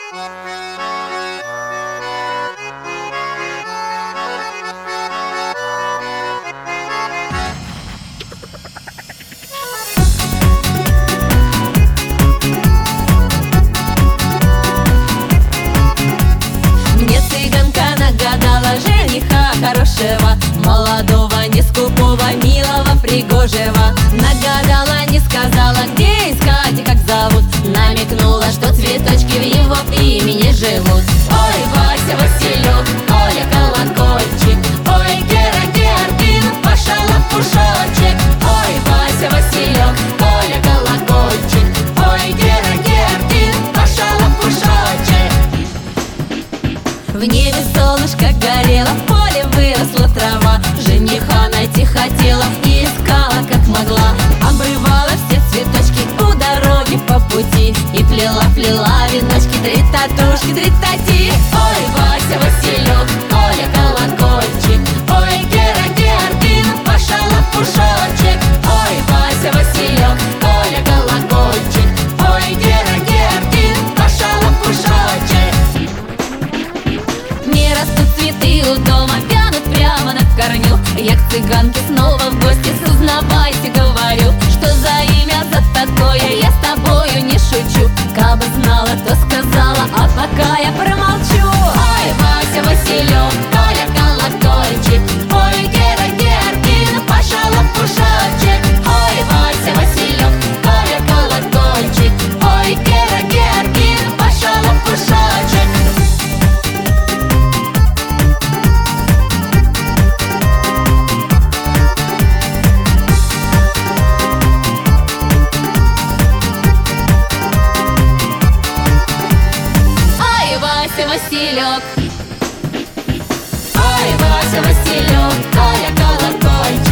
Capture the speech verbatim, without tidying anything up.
Мне цыганка нагадала жениха хорошего, молодого, не скупого, милого, пригожего. Нагадала, не сказала, где искать и как зовут. Намекнула, что цветочки в его имени живут. Ой, Вася, Василек, Коля, колокольчик, ой, Гера, Георгин, Паша, лопушочек. Ой, Вася, Василек, Коля, колокольчик, ой, Гера, Георгин, Паша, лопушочек. В небе солнышко горело, в поле выросла трава. Жениха найти хотела и искала как могла. Обрывала все цветочки у дороги по пути и плела-плела веночки, три татушки, три тати. Ой, Вася, Василек, Коля, колокольчик, ой, Гера, Георгин, Паша, лопушочек. Ой, Вася, Василек, Коля, колокольчик, ой, Гера, Георгин, Паша, лопушочек. Не растут цветы у дома, вянут прямо на корню. Я к цыганке снова в гости, узнавайте, говорю. Что за имя за такое, я с тобою не шучу. Кабы знала, то сказала, а пока я промолчу. Ой, Вася, Василек, Коля, колокольчик, ой, Гера, Георгин, Паша, лопушочек. Ой, Вася, Василек, Коля, колокольчик, ой, Гера, Георгин, Паша, лопушочек. Вася, Василек, ой, Вася, Василек, Коля, колокольчик.